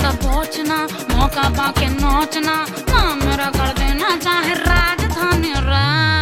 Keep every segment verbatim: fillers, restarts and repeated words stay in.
तक पहुँचना, मौका पाके नोचना, नाम मेरा कर देना चाहे राजधानी रा।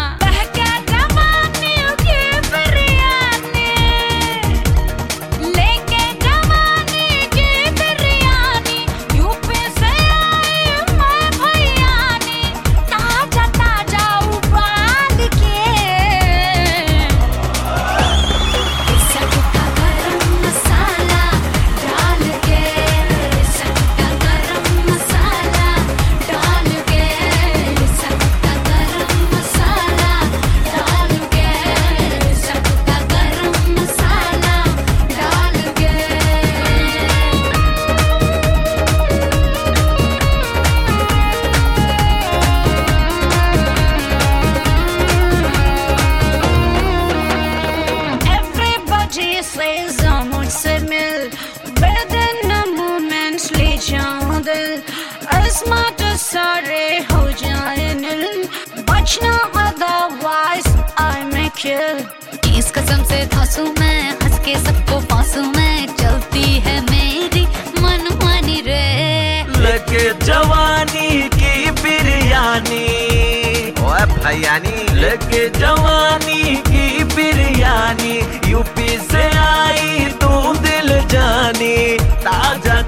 मुझसे मिल within a moment ले जाऊं दिल, अस्मात सारे हो जाए नील, बचना otherwise I may kill। इस कसम से थासू मैं, हंस के सबको फांसू मैं, चलती है मेरी मनमानी रे। लगे जवानी की बिरयानी, ओए भैयानी, लगे जवानी की बिरयानी, यूपी से आई तू दिल जानी, ताजा